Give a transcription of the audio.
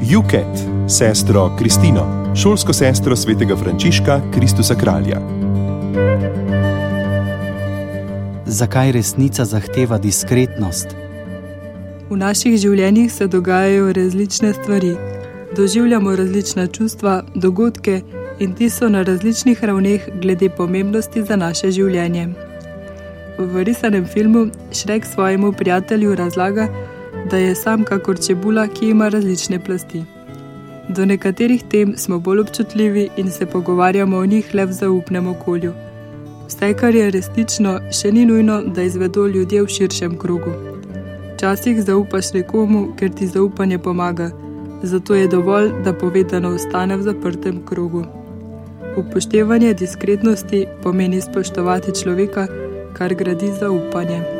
Juket, sestro Kristino, šolsko sestro svetega Frančiška Kristusa Kralja. Zakaj resnica zahteva diskretnost? V naših življenjih se dogajajo različne stvari. Doživljamo različna čustva, dogodke in ti so na različnih ravneh glede pomembnosti za naše življenje. V risanem filmu Šrek svojemu prijatelju razlaga, da je sam kakor čebula, ki ima različne plasti. Do nekaterih tem smo bolj občutljivi in se pogovarjamo o njih le v zaupnem okolju. Vse, kar je resnično, še ni nujno, da izvedo ljudje v širšem krogu. Včasih zaupaš nekomu, ker ti zaupanje pomaga, zato je dovolj, da povedano ostane v zaprtem krogu. Upoštevanje diskretnosti pomeni spoštovati človeka, kar gradi zaupanje.